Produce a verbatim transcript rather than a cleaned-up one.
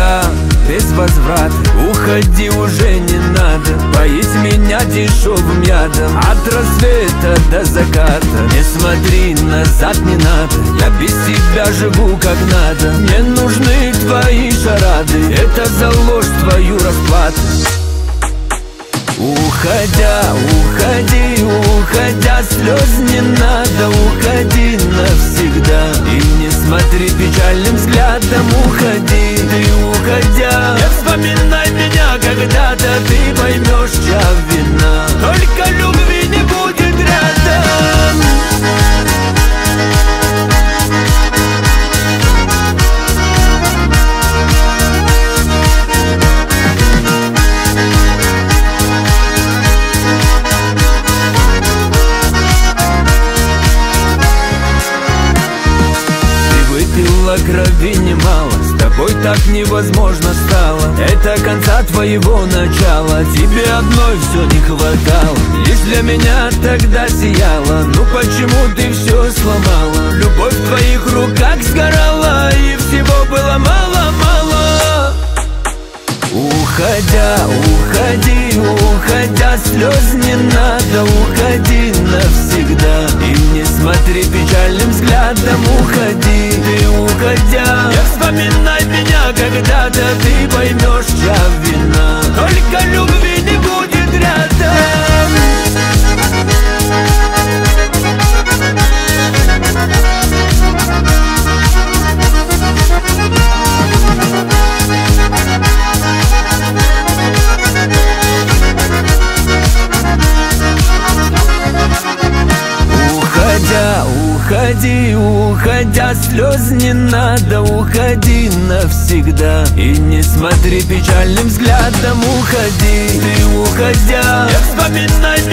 уходя без возврата, уходи, уже не надо поить меня дешевым ядом. От рассвета до заката не смотри назад, не надо. Я без тебя живу как надо. Мне нужны твои шарады, это за ложь твою расплату. Уходя, уходи, уходя, слез не надо, уходи навсегда. И не смотри печальным взглядом, уходи, ты уходя. Не вспоминай меня когда-то, ты поймешь, чья вина. Только любви не будет рядом. Крови немало, с тобой так невозможно стало. Это конца твоего начала, тебе одной все не хватало. Лишь для меня тогда сияла, ну почему ты все сломала? Любовь в твоих руках сгорала, и всего было мало-мало. Уходя, уходи, уходя, слез не надо, уходи навсегда. И не смотри печальным взглядом, уходи, ты уходя. Не вспоминай меня когда-то, ты поймешь, чья вина. Только любви не будет рядом. Уходя, уходи, уходя, слез не надо, уходи навсегда. И не смотри печальным взглядом, уходи, ты уходя. Не вспоминай